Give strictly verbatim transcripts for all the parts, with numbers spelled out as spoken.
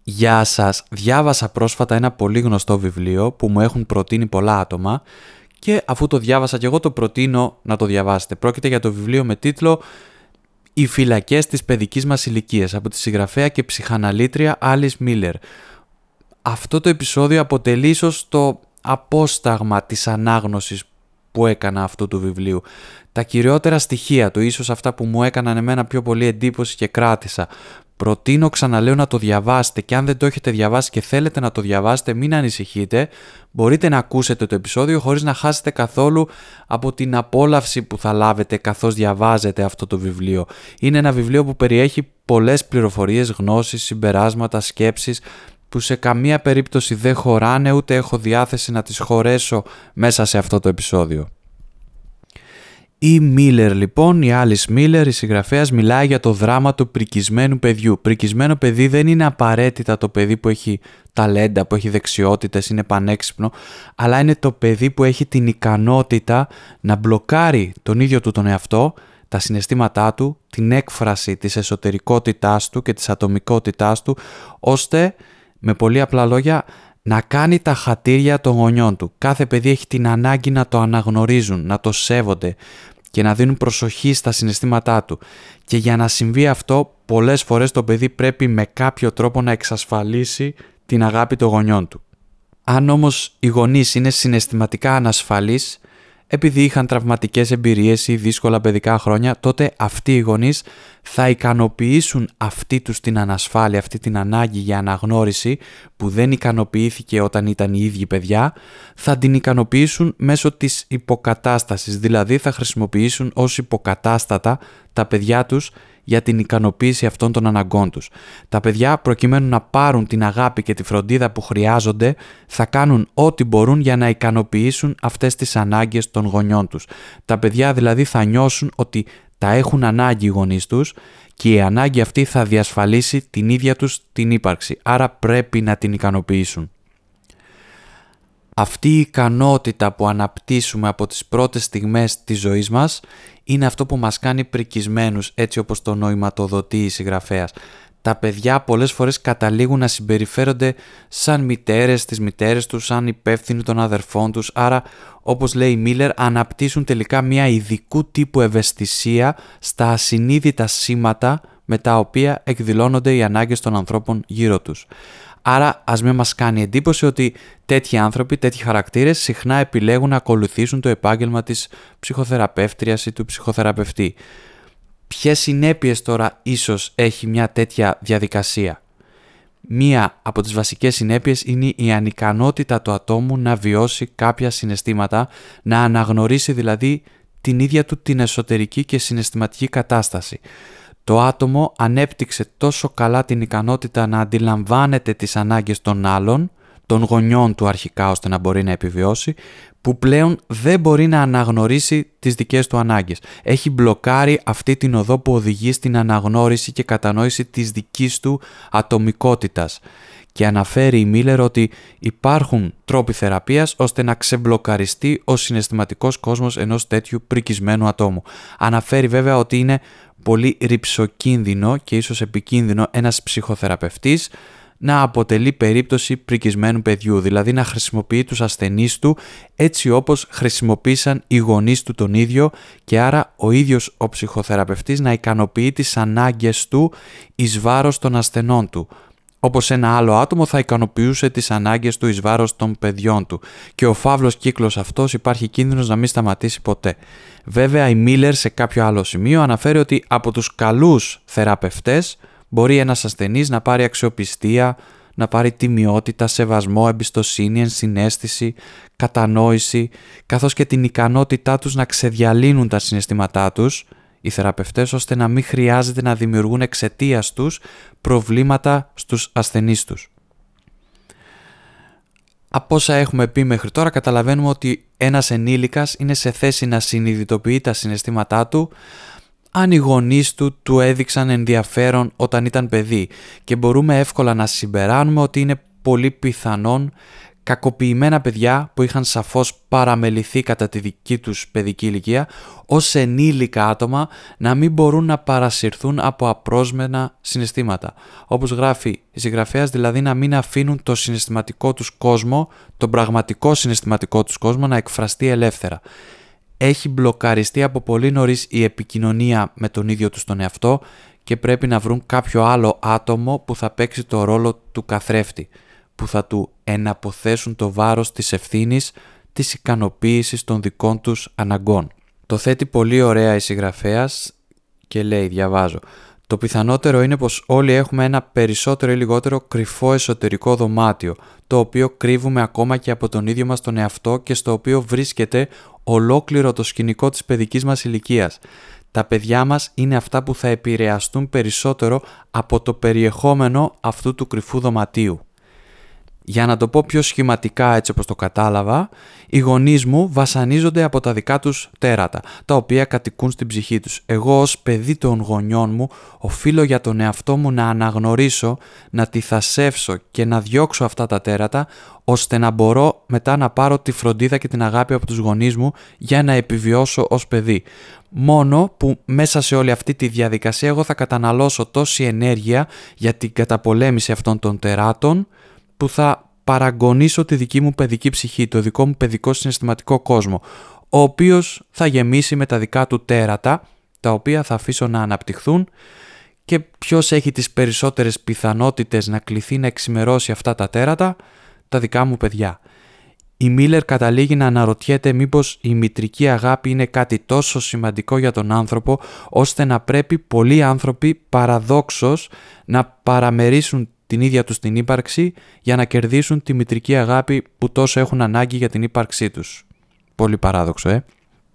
Γεια σας, διάβασα πρόσφατα ένα πολύ γνωστό βιβλίο που μου έχουν προτείνει πολλά άτομα και αφού το διάβασα και εγώ το προτείνω να το διαβάσετε. Πρόκειται για το βιβλίο με τίτλο «Οι φυλακές της παιδικής μας ηλικίας» από τη συγγραφέα και ψυχαναλήτρια Alice Miller. Αυτό το επεισόδιο αποτελεί ίσως το απόσταγμα της ανάγνωσης που έκανα αυτού του βιβλίου. Τα κυριότερα στοιχεία του, ίσως αυτά που μου έκαναν εμένα πιο πολύ εντύπωση και κράτησα. Προτείνω, ξαναλέω, να το διαβάσετε και αν δεν το έχετε διαβάσει και θέλετε να το διαβάσετε, μην ανησυχείτε. Μπορείτε να ακούσετε το επεισόδιο χωρίς να χάσετε καθόλου από την απόλαυση που θα λάβετε καθώς διαβάζετε αυτό το βιβλίο. Είναι ένα βιβλίο που περιέχει πολλές πληροφορίες, γνώσεις, συμπεράσματα, σκέψεις που σε καμία περίπτωση δεν χωράνε, ούτε έχω διάθεση να τις χωρέσω μέσα σε αυτό το επεισόδιο. Η Miller λοιπόν, η Alice Miller, η συγγραφέας, μιλάει για το δράμα του πρικισμένου παιδιού. Πρικισμένο παιδί δεν είναι απαραίτητα το παιδί που έχει ταλέντα, που έχει δεξιότητες, είναι πανέξυπνο, αλλά είναι το παιδί που έχει την ικανότητα να μπλοκάρει τον ίδιο του τον εαυτό, τα συναισθήματά του, την έκφραση της εσωτερικότητάς του και της ατομικότητάς του, ώστε, με πολύ απλά λόγια, να κάνει τα χατήρια των γονιών του. Κάθε παιδί έχει την ανάγκη να το αναγνωρίζουν, να το σέβονται και να δίνουν προσοχή στα συναισθήματά του. Και για να συμβεί αυτό, πολλές φορές το παιδί πρέπει με κάποιο τρόπο να εξασφαλίσει την αγάπη των γονιών του. Αν όμως οι γονείς είναι συναισθηματικά ανασφαλείς, επειδή είχαν τραυματικές εμπειρίες ή δύσκολα παιδικά χρόνια, τότε αυτοί οι γονείς θα ικανοποιήσουν αυτή τους την ανασφάλεια, αυτή την ανάγκη για αναγνώριση που δεν ικανοποιήθηκε όταν ήταν οι ίδιοι παιδιά, θα την ικανοποιήσουν μέσω της υποκατάστασης, δηλαδή θα χρησιμοποιήσουν ως υποκατάστατα τα παιδιά τους για την ικανοποίηση αυτών των αναγκών τους. Τα παιδιά, προκειμένου να πάρουν την αγάπη και τη φροντίδα που χρειάζονται, θα κάνουν ό,τι μπορούν για να ικανοποιήσουν αυτές τις ανάγκες των γονιών τους. Τα παιδιά δηλαδή θα νιώσουν ότι τα έχουν ανάγκη οι γονείς τους και η ανάγκη αυτή θα διασφαλίσει την ίδια τους την ύπαρξη, άρα πρέπει να την ικανοποιήσουν. Αυτή η ικανότητα που αναπτύσσουμε από τις πρώτες στιγμές της ζωής μας είναι αυτό που μας κάνει πρικισμένους, έτσι όπως το νοηματοδοτεί η συγγραφέας. Τα παιδιά πολλές φορές καταλήγουν να συμπεριφέρονται σαν μητέρες τις μητέρες τους, σαν υπεύθυνοι των αδερφών τους, άρα όπως λέει η Μίλερ αναπτύσσουν τελικά μια ειδικού τύπου ευαισθησία στα ασυνείδητα σήματα με τα οποία εκδηλώνονται οι ανάγκες των ανθρώπων γύρω τους. Άρα ας μην μας κάνει εντύπωση ότι τέτοιοι άνθρωποι, τέτοιοι χαρακτήρες συχνά επιλέγουν να ακολουθήσουν το επάγγελμα της ψυχοθεραπεύτριας ή του ψυχοθεραπευτή. Ποιες συνέπειες τώρα ίσως έχει μια τέτοια διαδικασία? Μία από τις βασικές συνέπειες είναι η ανικανότητα του ατόμου να βιώσει κάποια συναισθήματα, να αναγνωρίσει δηλαδή την ίδια του την εσωτερική και συναισθηματική κατάσταση. Το άτομο ανέπτυξε τόσο καλά την ικανότητα να αντιλαμβάνεται τις ανάγκες των άλλων, των γονιών του αρχικά ώστε να μπορεί να επιβιώσει, που πλέον δεν μπορεί να αναγνωρίσει τις δικές του ανάγκες. Έχει μπλοκάρει αυτή την οδό που οδηγεί στην αναγνώριση και κατανόηση της δικής του ατομικότητας. Και αναφέρει η Μίλερ ότι υπάρχουν τρόποι θεραπείας ώστε να ξεμπλοκαριστεί ο συναισθηματικός κόσμος ενός τέτοιου πρικισμένου ατόμου. Αναφέρει βέβαια ότι είναι πολύ ρυψοκίνδυνο και ίσως επικίνδυνο ένας ψυχοθεραπευτής να αποτελεί περίπτωση πρικισμένου παιδιού, δηλαδή να χρησιμοποιεί τους ασθενείς του έτσι όπως χρησιμοποίησαν οι γονείς του τον ίδιο και άρα ο ίδιος ο ψυχοθεραπευτής να ικανοποιεί τις ανάγκες του εις βάρος των ασθενών του. Όπως ένα άλλο άτομο θα ικανοποιούσε τις ανάγκες του εις βάρος των παιδιών του. Και ο φαύλος κύκλος αυτός υπάρχει κίνδυνος να μην σταματήσει ποτέ. Βέβαια η Μίλερ σε κάποιο άλλο σημείο αναφέρει ότι από τους καλούς θεραπευτές μπορεί ένας ασθενής να πάρει αξιοπιστία, να πάρει τιμιότητα, σεβασμό, εμπιστοσύνη, ενσυναίσθηση, κατανόηση, καθώς και την ικανότητά τους να ξεδιαλύνουν τα συναισθήματά τους, οι θεραπευτές, ώστε να μην χρειάζεται να δημιουργούν εξαιτίας τους προβλήματα στους ασθενείς τους. Από όσα έχουμε πει μέχρι τώρα καταλαβαίνουμε ότι ένας ενήλικας είναι σε θέση να συνειδητοποιεί τα συναισθήματά του αν οι γονείς του του έδειξαν ενδιαφέρον όταν ήταν παιδί και μπορούμε εύκολα να συμπεράνουμε ότι είναι πολύ πιθανόν κακοποιημένα παιδιά που είχαν σαφώς παραμεληθεί κατά τη δική τους παιδική ηλικία, ως ενήλικα άτομα να μην μπορούν να παρασυρθούν από απρόσμενα συναισθήματα. Όπως γράφει η συγγραφέας, δηλαδή να μην αφήνουν το συναισθηματικό τους κόσμο, τον πραγματικό συναισθηματικό τους κόσμο να εκφραστεί ελεύθερα. Έχει μπλοκαριστεί από πολύ νωρίς η επικοινωνία με τον ίδιο τους τον εαυτό και πρέπει να βρουν κάποιο άλλο άτομο που θα παίξει το ρόλο του καθρέφτη, που θα του εναποθέσουν το βάρος της ευθύνης, της ικανοποίησης των δικών τους αναγκών. Το θέτει πολύ ωραία η συγγραφέας και λέει, διαβάζω, «Το πιθανότερο είναι πως όλοι έχουμε ένα περισσότερο ή λιγότερο κρυφό εσωτερικό δωμάτιο, το οποίο κρύβουμε ακόμα και από τον ίδιο μας τον εαυτό και στο οποίο βρίσκεται ολόκληρο το σκηνικό της παιδικής μας ηλικίας. Τα παιδιά μας είναι αυτά που θα επηρεαστούν περισσότερο από το περιεχόμενο αυτού του κρυφού δωματίου». Για να το πω πιο σχηματικά έτσι όπως το κατάλαβα, οι γονείς μου βασανίζονται από τα δικά τους τέρατα, τα οποία κατοικούν στην ψυχή τους. Εγώ ως παιδί των γονιών μου οφείλω για τον εαυτό μου να αναγνωρίσω, να τυθασεύσω και να διώξω αυτά τα τέρατα, ώστε να μπορώ μετά να πάρω τη φροντίδα και την αγάπη από τους γονείς μου για να επιβιώσω ως παιδί. Μόνο που μέσα σε όλη αυτή τη διαδικασία εγώ θα καταναλώσω τόση ενέργεια για την καταπολέμηση αυτών των τεράτων, που θα παραγωνίσω τη δική μου παιδική ψυχή, το δικό μου παιδικό συναισθηματικό κόσμο, ο οποίος θα γεμίσει με τα δικά του τέρατα, τα οποία θα αφήσω να αναπτυχθούν, και ποιος έχει τις περισσότερες πιθανότητες να κληθεί να εξημερώσει αυτά τα τέρατα? Τα δικά μου παιδιά. Η Μίλερ καταλήγει να αναρωτιέται μήπως η μητρική αγάπη είναι κάτι τόσο σημαντικό για τον άνθρωπο, ώστε να πρέπει πολλοί άνθρωποι παραδόξως να παραμερίσουν την ίδια τους την ύπαρξη για να κερδίσουν τη μητρική αγάπη που τόσο έχουν ανάγκη για την ύπαρξή τους. Πολύ παράδοξο, ε.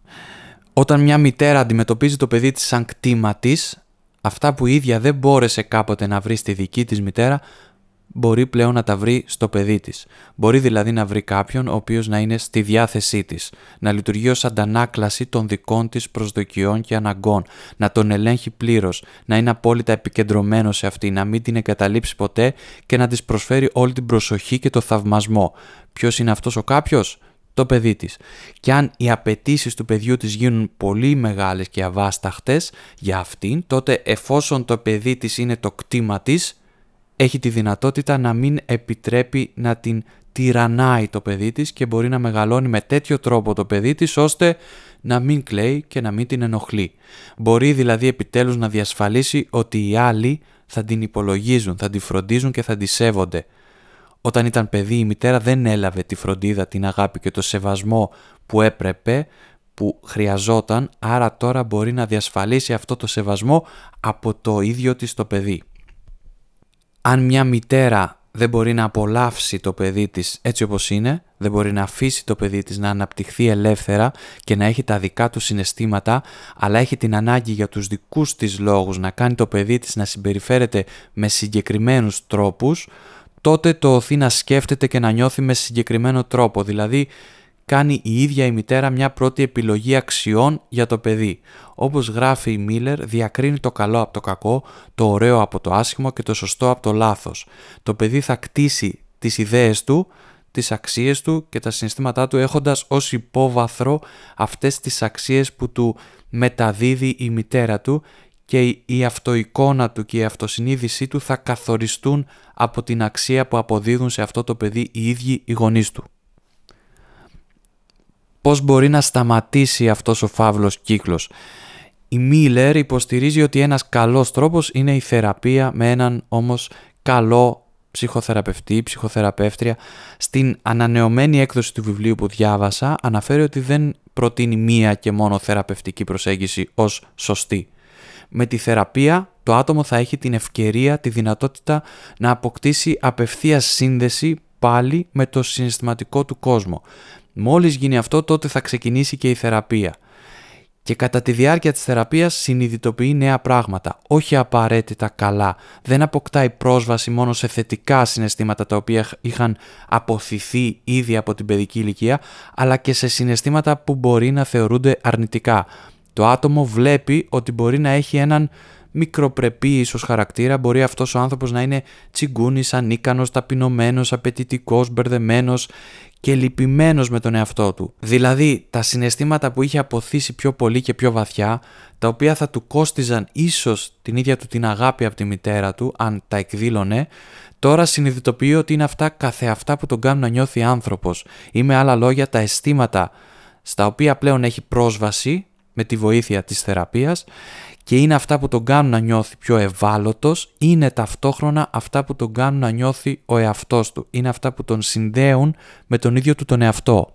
Όταν μια μητέρα αντιμετωπίζει το παιδί της σαν κτήμα της, αυτά που η ίδια δεν μπόρεσε κάποτε να βρει στη δική της μητέρα, μπορεί πλέον να τα βρει στο παιδί της. Μπορεί δηλαδή να βρει κάποιον ο οποίος να είναι στη διάθεσή της, να λειτουργεί ως αντανάκλαση των δικών της προσδοκιών και αναγκών, να τον ελέγχει πλήρως, να είναι απόλυτα επικεντρωμένο σε αυτή, να μην την εγκαταλείψει ποτέ και να της προσφέρει όλη την προσοχή και το θαυμασμό. Ποιος είναι αυτός ο κάποιος? Το παιδί της. Και αν οι απαιτήσεις του παιδιού της γίνουν πολύ μεγάλες και αβάσταχτες για αυτήν, τότε εφόσον το παιδί της είναι το κτήμα της, έχει τη δυνατότητα να μην επιτρέπει να την τυραννάει το παιδί της και μπορεί να μεγαλώνει με τέτοιο τρόπο το παιδί της ώστε να μην κλαίει και να μην την ενοχλεί. Μπορεί δηλαδή επιτέλους να διασφαλίσει ότι οι άλλοι θα την υπολογίζουν, θα την φροντίζουν και θα τη σέβονται. Όταν ήταν παιδί η μητέρα δεν έλαβε τη φροντίδα, την αγάπη και το σεβασμό που έπρεπε, που χρειαζόταν, άρα τώρα μπορεί να διασφαλίσει αυτό το σεβασμό από το ίδιο της το παιδί. Αν μια μητέρα δεν μπορεί να απολαύσει το παιδί της έτσι όπως είναι, δεν μπορεί να αφήσει το παιδί της να αναπτυχθεί ελεύθερα και να έχει τα δικά του συναισθήματα, αλλά έχει την ανάγκη για τους δικούς της λόγους να κάνει το παιδί της να συμπεριφέρεται με συγκεκριμένους τρόπους, τότε το οθεί να σκέφτεται και να νιώθει με συγκεκριμένο τρόπο, δηλαδή κάνει η ίδια η μητέρα μια πρώτη επιλογή αξιών για το παιδί. Όπως γράφει η Μίλερ, διακρίνει το καλό από το κακό, το ωραίο από το άσχημο και το σωστό από το λάθος. Το παιδί θα κτίσει τις ιδέες του, τις αξίες του και τα συναισθήματά του, έχοντας ως υπόβαθρο αυτές τις αξίες που του μεταδίδει η μητέρα του, και η αυτοεικόνα του και η αυτοσυνείδησή του θα καθοριστούν από την αξία που αποδίδουν σε αυτό το παιδί οι ίδιοι οι γονείς του. Πώς μπορεί να σταματήσει αυτός ο φαύλος κύκλος? Η Μίλερ υποστηρίζει ότι ένας καλός τρόπος είναι η θεραπεία με έναν όμως καλό ψυχοθεραπευτή, ψυχοθεραπεύτρια. Στην ανανεωμένη έκδοση του βιβλίου που διάβασα αναφέρει ότι δεν προτείνει μία και μόνο θεραπευτική προσέγγιση ως σωστή. Με τη θεραπεία το άτομο θα έχει την ευκαιρία, τη δυνατότητα να αποκτήσει απευθείας σύνδεση πάλι με το συναισθηματικό του κόσμο. Μόλις γίνει αυτό, τότε θα ξεκινήσει και η θεραπεία. Και κατά τη διάρκεια της θεραπείας συνειδητοποιεί νέα πράγματα, όχι απαραίτητα καλά. Δεν αποκτάει πρόσβαση μόνο σε θετικά συναισθήματα τα οποία είχαν αποθηθεί ήδη από την παιδική ηλικία, αλλά και σε συναισθήματα που μπορεί να θεωρούνται αρνητικά. Το άτομο βλέπει ότι μπορεί να έχει έναν μικροπρεπή ίσως χαρακτήρα, μπορεί αυτός ο άνθρωπος να είναι τσιγκούνης, ανίκανος, ταπεινωμένος, απαιτητικός, μπερδεμένος και λυπημένος με τον εαυτό του. Δηλαδή τα συναισθήματα που είχε αποθήσει πιο πολύ και πιο βαθιά, τα οποία θα του κόστιζαν ίσως την ίδια του την αγάπη από τη μητέρα του, αν τα εκδήλωνε, τώρα συνειδητοποιεί ότι είναι αυτά καθεαυτά που τον κάνουν να νιώθει άνθρωπος, ή με άλλα λόγια τα αισθήματα στα οποία πλέον έχει πρόσβαση με τη βοήθεια της θεραπείας και είναι αυτά που τον κάνουν να νιώθει πιο ευάλωτος, είναι ταυτόχρονα αυτά που τον κάνουν να νιώθει ο εαυτός του, είναι αυτά που τον συνδέουν με τον ίδιο του τον εαυτό.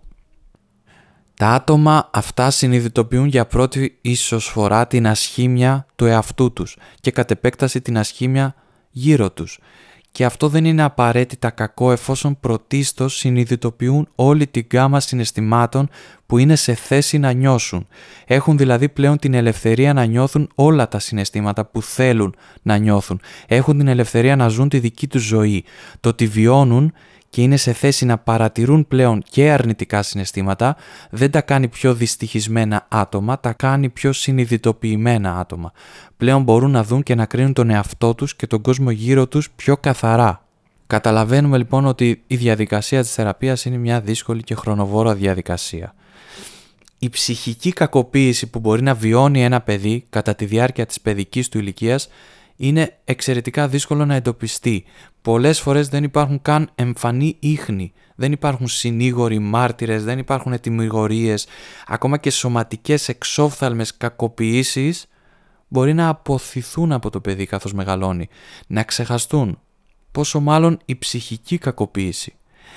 Τα άτομα αυτά συνειδητοποιούν για πρώτη ίσως φορά την ασχήμια του εαυτού τους και κατ' επέκταση την ασχήμια γύρω τους. Και αυτό δεν είναι απαραίτητα κακό εφόσον πρωτίστως συνειδητοποιούν όλη την γκάμα συναισθημάτων που είναι σε θέση να νιώσουν. Έχουν δηλαδή πλέον την ελευθερία να νιώθουν όλα τα συναισθήματα που θέλουν να νιώθουν. Έχουν την ελευθερία να ζουν τη δική τους ζωή. Το ότι βιώνουν και είναι σε θέση να παρατηρούν πλέον και αρνητικά συναισθήματα δεν τα κάνει πιο δυστυχισμένα άτομα, τα κάνει πιο συνειδητοποιημένα άτομα. Πλέον μπορούν να δουν και να κρίνουν τον εαυτό τους και τον κόσμο γύρω τους πιο καθαρά. Καταλαβαίνουμε λοιπόν ότι η διαδικασία της θεραπείας είναι μια δύσκολη και χρονοβόρα διαδικασία. Η ψυχική κακοποίηση που μπορεί να βιώνει ένα παιδί κατά τη διάρκεια της παιδικής του ηλικίας είναι εξαιρετικά δύσκολο να εντοπιστεί. Πολλές φορές δεν υπάρχουν καν εμφανή ίχνη, δεν υπάρχουν συνήγοροι μάρτυρες, δεν υπάρχουν τιμωρίες, ακόμα και σωματικές εξόφθαλμες κακοποιήσεις μπορεί να αποθηθούν από το παιδί καθώς μεγαλώνει, να ξεχαστούν, πόσο μάλλον η ψυχική κακοποίηση.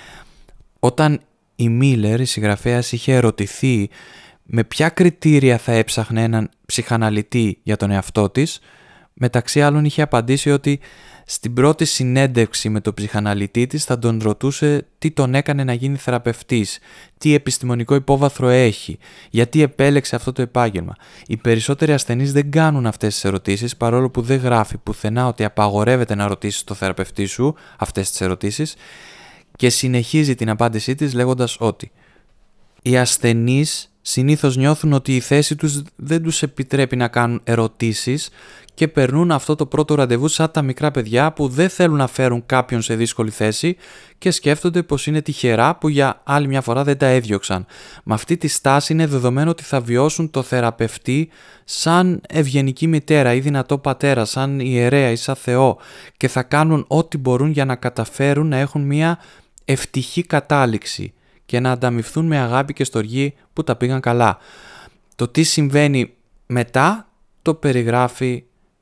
Όταν η Μίλερ, η συγγραφέας, είχε ερωτηθεί με ποια κριτήρια θα έψαχνε έναν ψυχαναλυτή για τον εαυτό της, μεταξύ άλλων είχε απαντήσει ότι στην πρώτη συνέντευξη με τον ψυχαναλυτή της θα τον ρωτούσε τι τον έκανε να γίνει θεραπευτής, τι επιστημονικό υπόβαθρο έχει, γιατί επέλεξε αυτό το επάγγελμα. Οι περισσότεροι ασθενείς δεν κάνουν αυτές τις ερωτήσεις, παρόλο που δεν γράφει πουθενά ότι απαγορεύεται να ρωτήσεις το θεραπευτή σου αυτές τις ερωτήσεις, και συνεχίζει την απάντησή της λέγοντας ότι οι ασθενείς συνήθως νιώθουν ότι η θέση τους δεν τους επιτρέπει να κάνουν ερωτήσεις και περνούν αυτό το πρώτο ραντεβού σαν τα μικρά παιδιά που δεν θέλουν να φέρουν κάποιον σε δύσκολη θέση και σκέφτονται πως είναι τυχερά που για άλλη μια φορά δεν τα έδιωξαν. Με αυτή τη στάση είναι δεδομένο ότι θα βιώσουν το θεραπευτή σαν ευγενική μητέρα ή δυνατό πατέρα, σαν ιερέα ή σαν Θεό, και θα κάνουν ό,τι μπορούν για να καταφέρουν να έχουν μια ευτυχή κατάληξη και να ανταμοιφθούν με αγάπη και στοργή που τα πήγαν καλά. Το τι συμβαίνει μετά το περιγράφει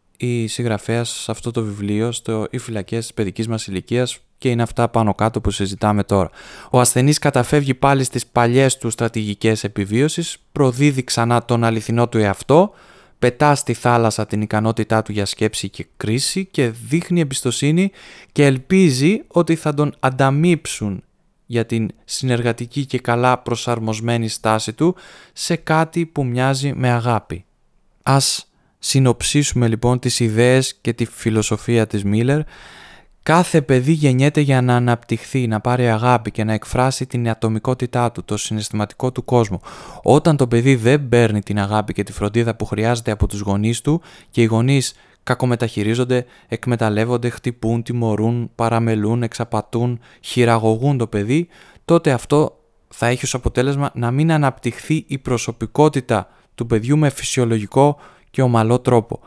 η συγγραφέας σε αυτό το βιβλίο, στο «Οι φυλακές της παιδικής μας ηλικίας», και είναι αυτά πάνω κάτω που συζητάμε τώρα. Ο ασθενής καταφεύγει πάλι στις παλιές του στρατηγικές επιβίωσης, προδίδει ξανά τον αληθινό του εαυτό, πετά στη θάλασσα την ικανότητά του για σκέψη και κρίση και δείχνει εμπιστοσύνη και ελπίζει ότι θα τον ανταμείψουν για την συνεργατική και καλά προσαρμοσμένη στάση του σε κάτι που μοιάζει με αγάπη. Ας συνοψίσουμε λοιπόν τις ιδέες και τη φιλοσοφία της Μίλερ. Κάθε παιδί γεννιέται για να αναπτυχθεί, να πάρει αγάπη και να εκφράσει την ατομικότητά του, το συναισθηματικό του κόσμο. Όταν το παιδί δεν παίρνει την αγάπη και τη φροντίδα που χρειάζεται από τους γονείς του και οι γονείς κακομεταχειρίζονται, εκμεταλλεύονται, χτυπούν, τιμωρούν, παραμελούν, εξαπατούν, χειραγωγούν το παιδί, τότε αυτό θα έχει ως αποτέλεσμα να μην αναπτυχθεί η προσωπικότητα του παιδιού με φυσιολογικό και ομαλό τρόπο.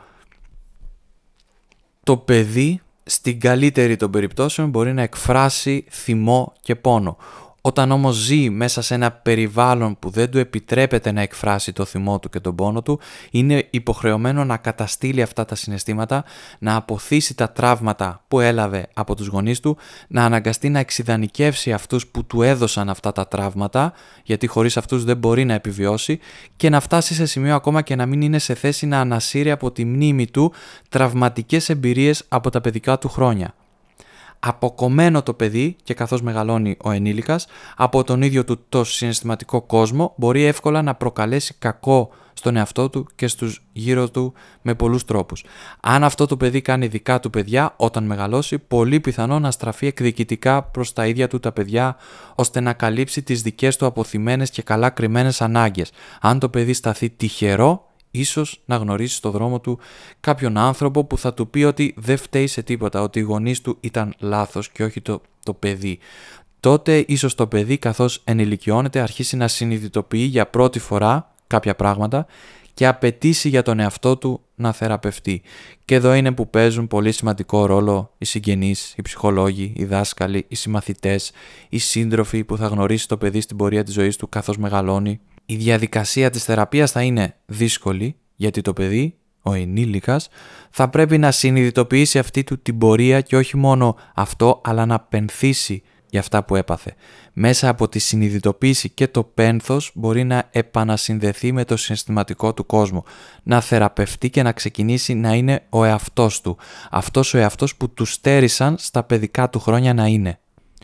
Το παιδί, στην καλύτερη των περιπτώσεων, μπορεί να εκφράσει θυμό και πόνο. Όταν όμως ζει μέσα σε ένα περιβάλλον που δεν του επιτρέπεται να εκφράσει το θυμό του και τον πόνο του, είναι υποχρεωμένο να καταστήλει αυτά τα συναισθήματα, να αποθήσει τα τραύματα που έλαβε από τους γονείς του, να αναγκαστεί να εξιδανικεύσει αυτούς που του έδωσαν αυτά τα τραύματα, γιατί χωρίς αυτούς δεν μπορεί να επιβιώσει, και να φτάσει σε σημείο ακόμα και να μην είναι σε θέση να ανασύρει από τη μνήμη του τραυματικές εμπειρίες από τα παιδικά του χρόνια. Αποκομμένο το παιδί, και καθώς μεγαλώνει ο ενήλικας, από τον ίδιο του το συναισθηματικό κόσμο, μπορεί εύκολα να προκαλέσει κακό στον εαυτό του και στους γύρω του με πολλούς τρόπους. Αν αυτό το παιδί κάνει δικά του παιδιά, όταν μεγαλώσει, πολύ πιθανό να στραφεί εκδικητικά προς τα ίδια του τα παιδιά, ώστε να καλύψει τις δικές του αποθυμένες και καλά κρυμμένες ανάγκες. Αν το παιδί σταθεί τυχερό, ίσως να γνωρίσει στο δρόμο του κάποιον άνθρωπο που θα του πει ότι δεν φταίει σε τίποτα, ότι οι γονείς του ήταν λάθος και όχι το, το παιδί. Τότε ίσως το παιδί, καθώς ενηλικιώνεται, αρχίσει να συνειδητοποιεί για πρώτη φορά κάποια πράγματα και απαιτήσει για τον εαυτό του να θεραπευτεί. Και εδώ είναι που παίζουν πολύ σημαντικό ρόλο οι συγγενείς, οι ψυχολόγοι, οι δάσκαλοι, οι συμμαθητές, οι σύντροφοι που θα γνωρίσει το παιδί στην πορεία της ζωής του καθώς μεγαλώνει. Η διαδικασία της θεραπείας θα είναι δύσκολη, γιατί το παιδί, ο ενήλικας, θα πρέπει να συνειδητοποιήσει αυτή του την πορεία και όχι μόνο αυτό, αλλά να πενθήσει για αυτά που έπαθε. Μέσα από τη συνειδητοποίηση και το πένθος μπορεί να επανασυνδεθεί με το συναισθηματικό του κόσμο, να θεραπευτεί και να ξεκινήσει να είναι ο εαυτός του. Αυτός ο εαυτός που του στέρισαν στα παιδικά του χρόνια να είναι.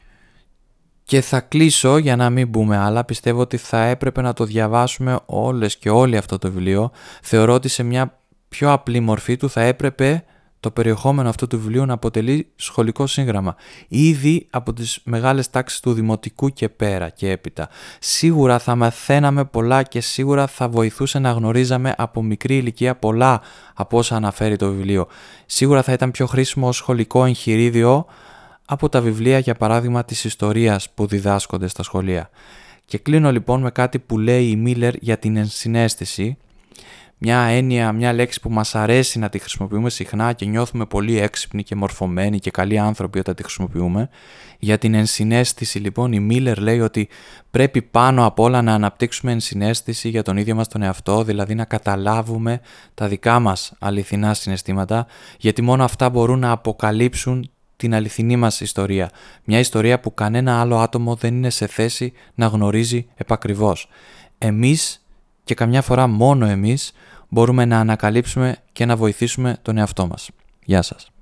Και θα κλείσω για να μην μπούμε άλλα. Πιστεύω ότι θα έπρεπε να το διαβάσουμε όλες και όλοι αυτό το βιβλίο. Θεωρώ ότι σε μια πιο απλή μορφή του θα έπρεπε το περιεχόμενο αυτού του βιβλίου να αποτελεί σχολικό σύγγραμμα. Ήδη από τις μεγάλες τάξεις του δημοτικού και πέρα και έπειτα. Σίγουρα θα μαθαίναμε πολλά και σίγουρα θα βοηθούσε να γνωρίζαμε από μικρή ηλικία πολλά από όσα αναφέρει το βιβλίο. Σίγουρα θα ήταν πιο χρήσιμο ως σχολικό εγχειρίδιο από τα βιβλία, για παράδειγμα, της ιστορίας που διδάσκονται στα σχολεία. Και κλείνω λοιπόν με κάτι που λέει η Μίλλερ για την ενσυναίσθηση. Μια έννοια, μια λέξη που μας αρέσει να τη χρησιμοποιούμε συχνά και νιώθουμε πολύ έξυπνοι και μορφωμένοι και καλοί άνθρωποι όταν τη χρησιμοποιούμε. Για την ενσυναίσθηση λοιπόν η Μίλλερ λέει ότι πρέπει πάνω απ' όλα να αναπτύξουμε ενσυναίσθηση για τον ίδιο μας τον εαυτό, δηλαδή να καταλάβουμε τα δικά μας αληθινά συναισθήματα, γιατί μόνο αυτά μπορούν να αποκαλύψουν την αληθινή μας ιστορία. Μια ιστορία που κανένα άλλο άτομο δεν είναι σε θέση να γνωρίζει επακριβώς. Εμείς, και καμιά φορά μόνο εμείς, μπορούμε να ανακαλύψουμε και να βοηθήσουμε τον εαυτό μας. Γεια σας.